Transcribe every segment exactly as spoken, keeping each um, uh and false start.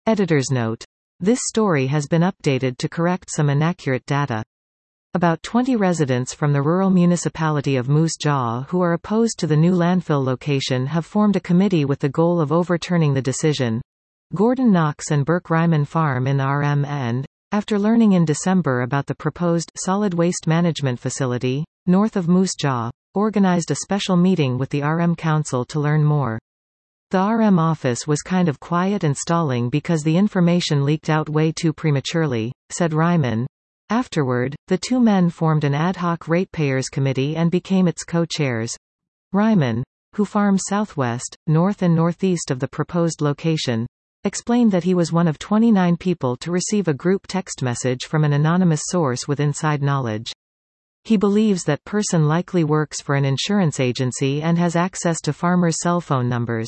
Editor's note. This story has been updated to correct some inaccurate data. About twenty residents from the rural municipality of Moose Jaw who are opposed to the new landfill location have formed a committee with the goal of overturning the decision. Gordon Knox and Burke Ryman Farm in the R M and, after learning in December about the proposed solid waste management facility, north of Moose Jaw, organized a special meeting with the R M Council to learn more. The R M office was kind of quiet and stalling because the information leaked out way too prematurely, said Ryman. Afterward, the two men formed an ad hoc ratepayers committee and became its co-chairs. Ryman, who farms southwest, north and northeast of the proposed location, explained that he was one of twenty-nine people to receive a group text message from an anonymous source with inside knowledge. He believes that person likely works for an insurance agency and has access to farmers' cell phone numbers.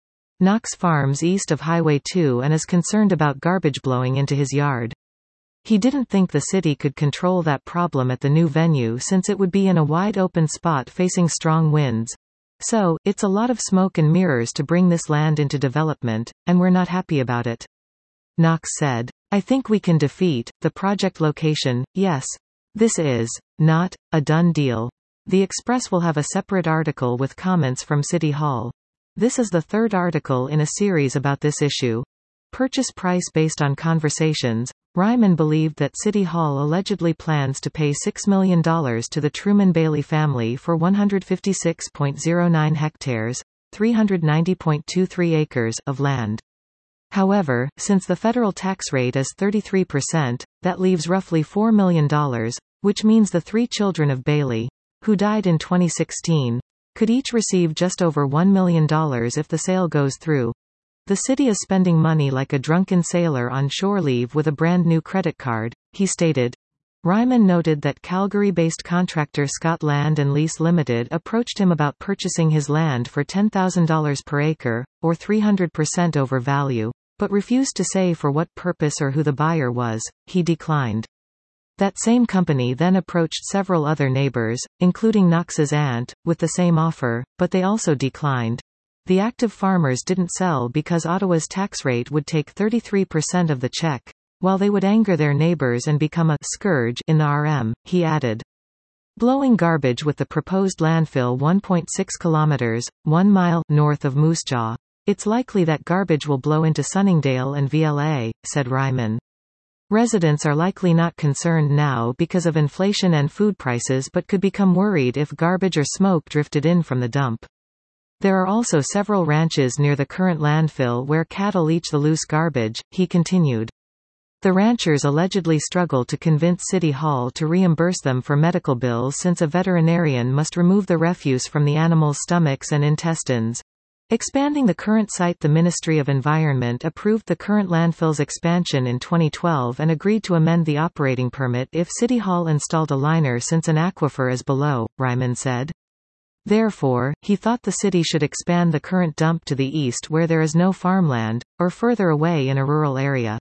Knox farms east of Highway two and is concerned about garbage blowing into his yard. He didn't think the city could control that problem at the new venue since it would be in a wide open spot facing strong winds. So, it's a lot of smoke and mirrors to bring this land into development, and we're not happy about it. Knox said. I think we can defeat the project location, yes. This is not a done deal. The Express will have a separate article with comments from City Hall. This is the third article in a series about this issue. Purchase price based on conversations. Ryman believed that City Hall allegedly plans to pay six million dollars to the Truman Bailey family for one hundred fifty-six point zero nine hectares, three hundred ninety point two three acres of land. However, since the federal tax rate is thirty-three percent, that leaves roughly four million dollars, which means the three children of Bailey, who died in twenty sixteen, could each receive just over one million dollars if the sale goes through. The city is spending money like a drunken sailor on shore leave with a brand new credit card, he stated. Ryman noted that Calgary-based contractor Scott Land and Lease Limited approached him about purchasing his land for ten thousand dollars per acre, or three hundred percent over value, but refused to say for what purpose or who the buyer was. He declined. That same company then approached several other neighbors, including Knox's aunt, with the same offer, but they also declined. The active farmers didn't sell because Ottawa's tax rate would take thirty-three percent of the check, while they would anger their neighbors and become a scourge in the R M, he added. Blowing garbage with the proposed landfill one point six kilometers, one mile, north of Moose Jaw. It's likely that garbage will blow into Sunningdale and V L A, said Ryman. Residents are likely not concerned now because of inflation and food prices but could become worried if garbage or smoke drifted in from the dump. There are also several ranches near the current landfill where cattle eat the loose garbage, he continued. The ranchers allegedly struggle to convince City Hall to reimburse them for medical bills since a veterinarian must remove the refuse from the animals' stomachs and intestines. Expanding the current site. The Ministry of Environment approved the current landfill's expansion in twenty twelve and agreed to amend the operating permit if City Hall installed a liner since an aquifer is below, Ryman said. Therefore, he thought the city should expand the current dump to the east where there is no farmland, or further away in a rural area.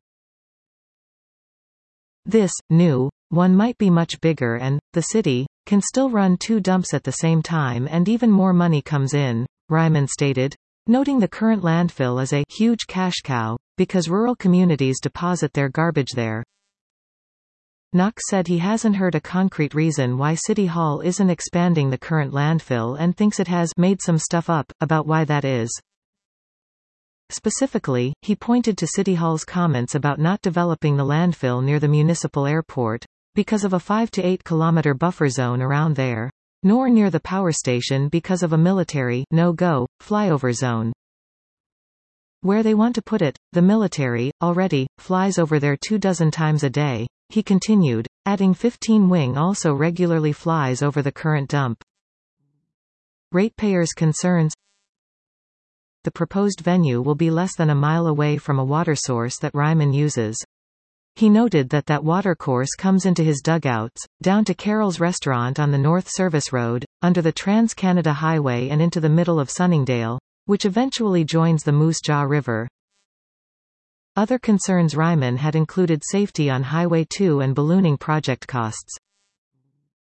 This new one might be much bigger and, the city, can still run two dumps at the same time and even more money comes in, Ryman stated, noting the current landfill is a huge cash cow, because rural communities deposit their garbage there. Knox said he hasn't heard a concrete reason why City Hall isn't expanding the current landfill and thinks it has made some stuff up about why that is. Specifically, he pointed to City Hall's comments about not developing the landfill near the municipal airport, because of a five to eight kilometer buffer zone around there, nor near the power station because of a military no-go flyover zone. Where they want to put it, the military, already, flies over there two dozen times a day, he continued, adding fifteen Wing also regularly flies over the current dump. Ratepayers' concerns. The proposed venue will be less than a mile away from a water source that Ryman uses. He noted that that watercourse comes into his dugouts, down to Carol's Restaurant on the North Service Road, under the Trans-Canada Highway and into the middle of Sunningdale, which eventually joins the Moose Jaw River. Other concerns Ryman had included safety on Highway two and ballooning project costs.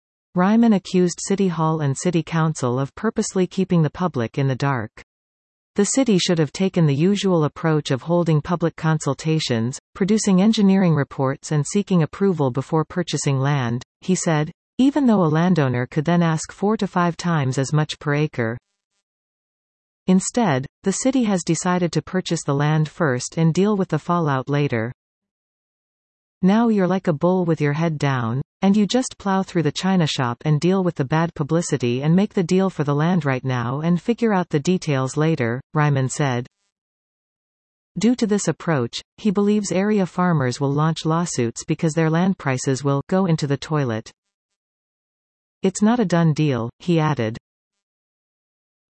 Ryman accused City Hall and City Council of purposely keeping the public in the dark. The city should have taken the usual approach of holding public consultations, producing engineering reports and seeking approval before purchasing land, he said, even though a landowner could then ask four to five times as much per acre. Instead, the city has decided to purchase the land first and deal with the fallout later. Now you're like a bull with your head down, and you just plow through the china shop and deal with the bad publicity and make the deal for the land right now and figure out the details later, Ryman said. Due to this approach, he believes area farmers will launch lawsuits because their land prices will go into the toilet. It's not a done deal, he added.